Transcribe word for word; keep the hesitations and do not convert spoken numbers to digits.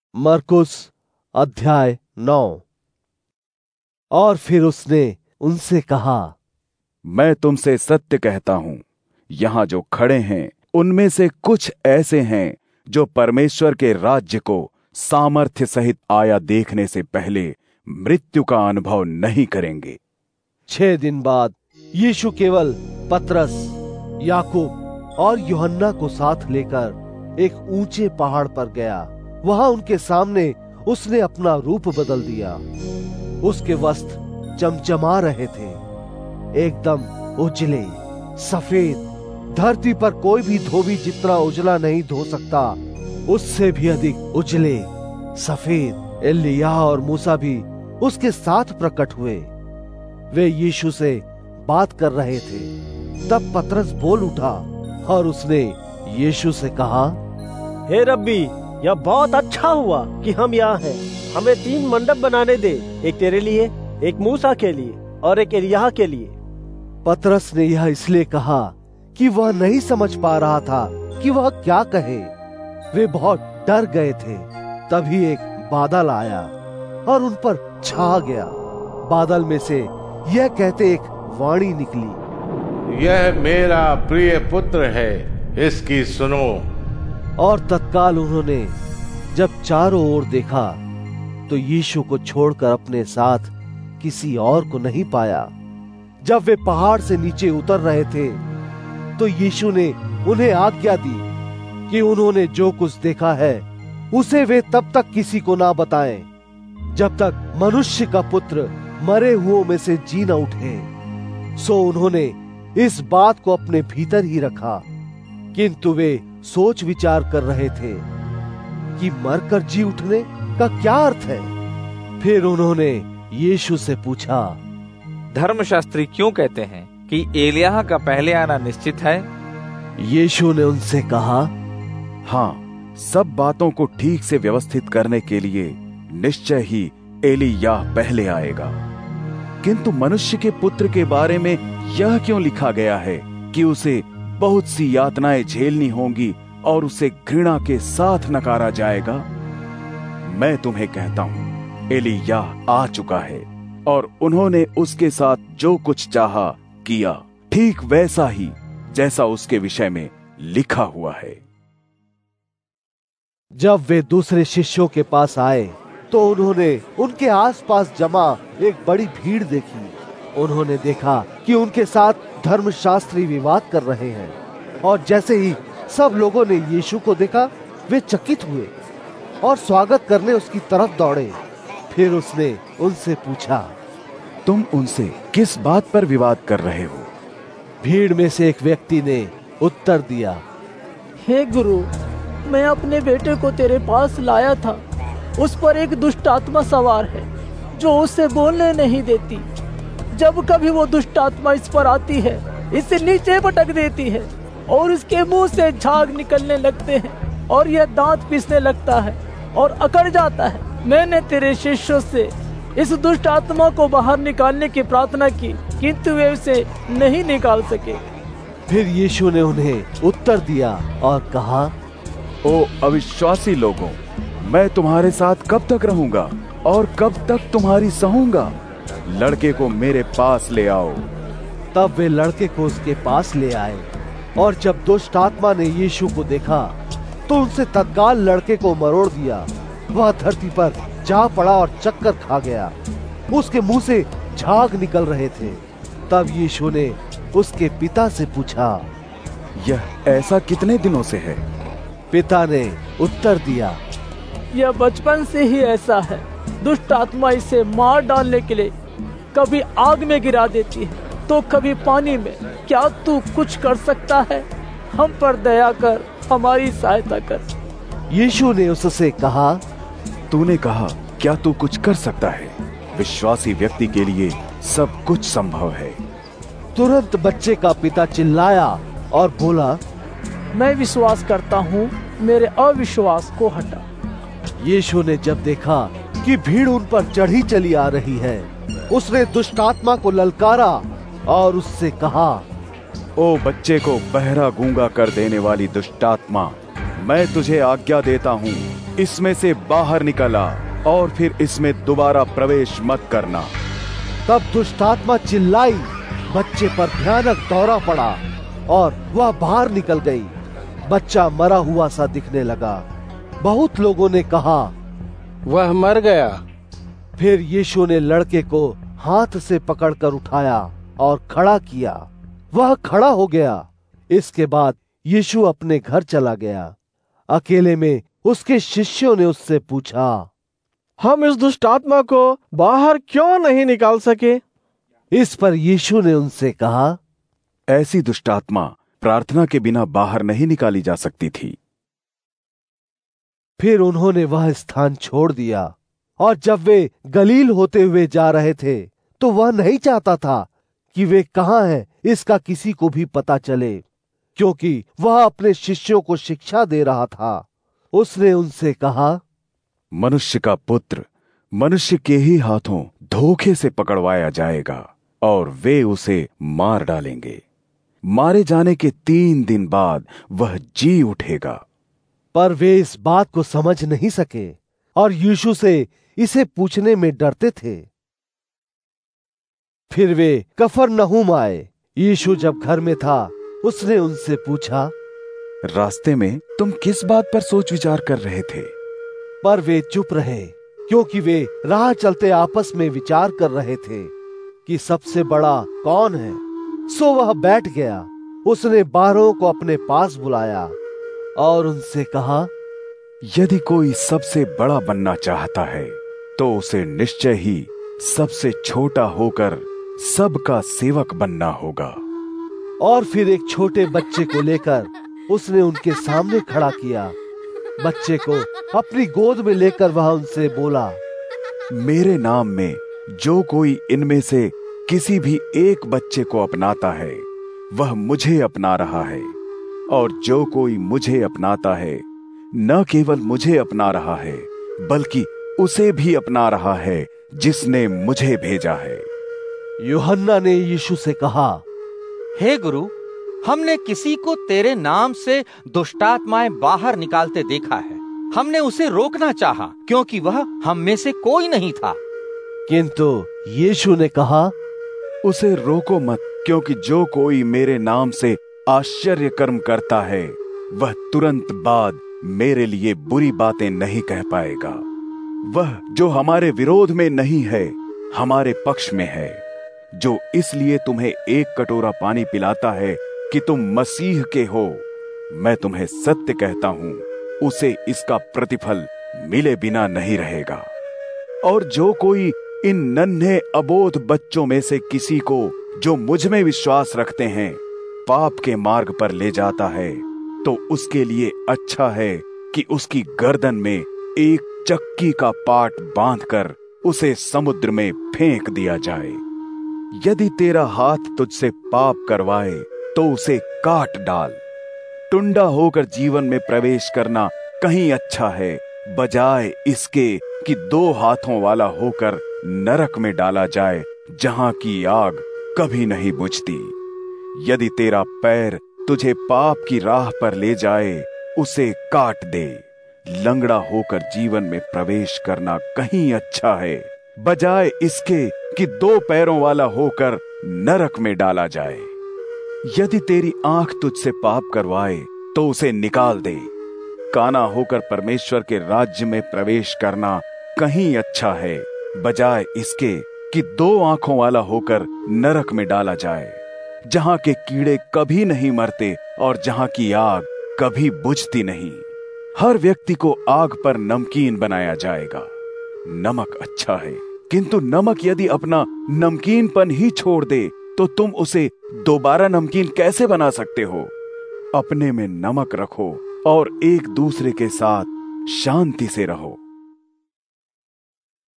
मरकुस अध्याय नौ। और फिर उसने उनसे कहा, मैं तुमसे सत्य कहता हूं, यहां जो खड़े हैं उनमें से कुछ ऐसे हैं जो परमेश्वर के राज्य को सामर्थ्य सहित आया देखने से पहले मृत्यु का अनुभव नहीं करेंगे। छह दिन बाद यीशु केवल पतरस, याकूब और यूहन्ना को साथ लेकर एक ऊंचे पहाड़ पर गया। वहां उनके सामने उसने अपना रूप बदल दिया। उसके वस्त्र चमचमा रहे थे, एकदम उजले सफेद। धरती पर कोई भी धोबी जितना उजला नहीं धो सकता, उससे भी अधिक उजले सफेद। एलिय्याह और मूसा भी उसके साथ प्रकट हुए। वे यीशु से बात कर रहे थे। तब पतरस बोल उठा और उसने यीशु से कहा, हे रब्बी, यह बहुत अच्छा हुआ कि हम यहाँ हैं। हमें तीन मंडप बनाने दे, एक तेरे लिए, एक मूसा के लिए और एक एलिय्याह के लिए। पतरस ने यह इसलिए कहा कि वह नहीं समझ पा रहा था कि वह क्या कहे। वे बहुत डर गए थे। तभी एक बादल आया और उन पर छा गया। बादल में से यह कहते एक वाणी निकली, यह मेरा प्रिय पुत्र है, इसकी सुनो। और तत्काल उन्होंने जब चारों ओर देखा तो यीशु को छोड़कर अपने साथ किसी और को नहीं पाया। जब वे पहाड़ से नीचे उतर रहे थे तो यीशु ने उन्हें आज्ञा दी कि उन्होंने जो कुछ देखा है उसे वे तब तक किसी को ना बताएं जब तक मनुष्य का पुत्र मरे हुओं में से जी न उठे। सो उन्होंने इस बात को अपने भीतर ही रखा, किंतु वे सोच विचार कर रहे थे कि मरकर जी उठने का क्या अर्थ है। फिर उन्होंने यीशु से पूछा, धर्मशास्त्री क्यों कहते हैं कि एलिय्याह का पहले आना निश्चित है? यीशु ने उनसे कहा, हाँ, सब बातों को ठीक से व्यवस्थित करने के लिए निश्चय ही एलिय्याह पहले आएगा। किंतु मनुष्य के पुत्र के बारे में यह क्यों लिखा गया है कि उसे बहुत सी यातनाएं झेलनी होंगी और उसे घृणा के साथ नकारा जाएगा। मैं तुम्हें कहता हूं, एलिय्याह आ चुका है और उन्होंने उसके साथ जो कुछ चाहा किया, ठीक वैसा ही जैसा उसके विषय में लिखा हुआ है। जब वे दूसरे शिष्यों के पास आए तो उन्होंने उनके आसपास जमा एक बड़ी भीड़ देखी। उन्होंने देखा कि उनके साथ धर्मशास्त्री विवाद कर रहे हैं, और जैसे ही सब लोगों ने यीशु को देखा वे चकित हुए और स्वागत करने उसकी तरफ दौड़े। फिर उसने उनसे पूछा, तुम उनसे किस बात पर विवाद कर रहे हो? भीड़ में से एक व्यक्ति ने उत्तर दिया, हे गुरु, मैं अपने बेटे को तेरे पास लाया था। उस पर एक दुष्ट आत्मा सवार है जो उसे बोलने नहीं देती। जब कभी वो दुष्ट आत्मा इस पर आती है, इसे नीचे पटक देती है और इसके मुंह से झाग निकलने लगते हैं और यह दांत पीसने लगता है और अकड़ जाता है। मैंने तेरे शिष्यों से इस दुष्ट आत्मा को बाहर निकालने की प्रार्थना की, किंतु वे उसे नहीं निकाल सके। फिर यीशु ने उन्हें उत्तर दिया और कहा, ओ अविश्वासी लोगों, मैं तुम्हारे साथ कब तक रहूंगा और कब तक तुम्हारी सहूंगा? लड़के को मेरे पास ले आओ। तब वे लड़के को उसके पास ले आए, और जब दुष्ट आत्मा ने यीशु को देखा तो उनसे तत्काल लड़के को मरोड़ दिया। वह धरती पर जा पड़ा और चक्कर खा गया। उसके मुंह से झाग निकल रहे थे। तब यीशु ने उसके पिता से पूछा, यह ऐसा कितने दिनों से है? पिता ने उत्तर दिया, यह बचपन से ही ऐसा है। दुष्ट आत्मा इसे मार डालने के लिए कभी आग में गिरा देती है तो कभी पानी में। क्या तू कुछ कर सकता है? हम पर दया कर, हमारी सहायता कर। यीशु ने उससे कहा, तूने कहा, क्या तू कुछ कर सकता है? विश्वासी व्यक्ति के लिए सब कुछ संभव है। तुरंत बच्चे का पिता चिल्लाया और बोला, मैं विश्वास करता हूँ, मेरे अविश्वास को हटा। यीशु ने जब देखा कि भीड़ उन पर चढ़ी चली आ रही है, उसने दुष्ट आत्मा को ललकारा और उससे कहा, ओ बच्चे को बहरा गूंगा कर देने वाली दुष्टात्मा, मैं तुझे आज्ञा देता हूँ, इसमें से बाहर निकला और फिर इसमें दोबारा प्रवेश मत करना। तब दुष्टात्मा चिल्लाई, बच्चे पर भयानक दौरा पड़ा और वह बाहर निकल गई। बच्चा मरा हुआ सा दिखने लगा। बहुत लोगों ने कहा, वह मर गया। फिर यीशु ने लड़के को हाथ से पकड़कर उठाया और खड़ा किया। वह खड़ा हो गया। इसके बाद यीशु अपने घर चला गया। अकेले में उसके शिष्यों ने उससे पूछा, हम इस दुष्टात्मा को बाहर क्यों नहीं निकाल सके? इस पर यीशु ने उनसे कहा, ऐसी दुष्टात्मा प्रार्थना के बिना बाहर नहीं निकाली जा सकती थी। फिर उन्होंने वह स्थान छोड़ दिया और जब वे गलील होते हुए जा रहे थे तो वह नहीं चाहता था कि वे कहां हैं इसका किसी को भी पता चले, क्योंकि वह अपने शिष्यों को शिक्षा दे रहा था। उसने उनसे कहा, मनुष्य का पुत्र मनुष्य के ही हाथों धोखे से पकड़वाया जाएगा और वे उसे मार डालेंगे। मारे जाने के तीन दिन बाद वह जी उठेगा। पर वे इस बात को समझ नहीं सके और यीशु से इसे पूछने में डरते थे। फिर वे कफरनहूम आए। यीशु जब घर में था उसने उनसे पूछा, रास्ते में तुम किस बात पर सोच विचार कर रहे थे? पर वे चुप रहे, क्योंकि वे राह चलते आपस में विचार कर रहे थे कि सबसे बड़ा कौन है। सो वह बैठ गया। उसने बारहों को अपने पास बुलाया और उनसे कहा, यदि कोई सबसे बड़ा बनना चाहता है तो उसे निश्चय ही सबसे छोटा होकर सबका सेवक बनना होगा। और फिर एक छोटे बच्चे को लेकर उसने उनके सामने खड़ा किया। बच्चे को अपनी गोद में लेकर वह उनसे बोला, मेरे नाम में जो कोई इनमें से किसी भी एक बच्चे को अपनाता है वह मुझे अपना रहा है, और जो कोई मुझे अपनाता है न केवल मुझे अपना रहा है बल्कि उसे भी अपना रहा है जिसने मुझे भेजा है। यूहन्ना ने यीशु से कहा, हे गुरु, हमने किसी को तेरे नाम से दुष्टात्माएं बाहर निकालते देखा है। हमने उसे रोकना चाहा क्योंकि वह हम में से कोई नहीं था। किंतु यीशु ने कहा, उसे रोको मत, क्योंकि जो कोई मेरे नाम से आश्चर्य कर्म करता है वह तुरंत बाद मेरे लिए बुरी बातें नहीं कह पाएगा। वह जो हमारे विरोध में नहीं है हमारे पक्ष में है। जो इसलिए तुम्हें एक कटोरा पानी पिलाता है कि तुम मसीह के हो, मैं तुम्हें सत्य कहता हूं, उसे इसका प्रतिफल मिले बिना नहीं रहेगा। और जो कोई इन नन्हे अबोध बच्चों में से किसी को जो मुझ में विश्वास रखते हैं पाप के मार्ग पर ले जाता है, तो उसके लिए अच्छा है कि उसकी गर्दन में एक चक्की का पाट बांधकर उसे समुद्र में फेंक दिया जाए। यदि तेरा हाथ तुझसे पाप करवाए तो उसे काट डाल। टुंडा होकर जीवन में प्रवेश करना कहीं अच्छा है, बजाय इसके कि दो हाथों वाला होकर नरक में डाला जाए, जहां की आग कभी नहीं बुझती। यदि तेरा पैर तुझे पाप की राह पर ले जाए, उसे काट दे। लंगड़ा होकर जीवन में प्रवेश करना कहीं अच्छा है, बजाय इसके कि दो पैरों वाला होकर नरक में डाला जाए। यदि तेरी आंख तुझसे पाप करवाए तो उसे निकाल दे। काना होकर परमेश्वर के राज्य में प्रवेश करना कहीं अच्छा है, बजाय इसके कि दो आंखों वाला होकर नरक में डाला जाए, जहां के कीड़े कभी नहीं मरते और जहां की आग कभी बुझती नहीं। हर व्यक्ति को आग पर नमकीन बनाया जाएगा। नमक अच्छा है, किंतु नमक यदि अपना नमकीनपन ही छोड़ दे तो तुम उसे दोबारा नमकीन कैसे बना सकते हो? अपने में नमक रखो और एक दूसरे के साथ शांति से रहो।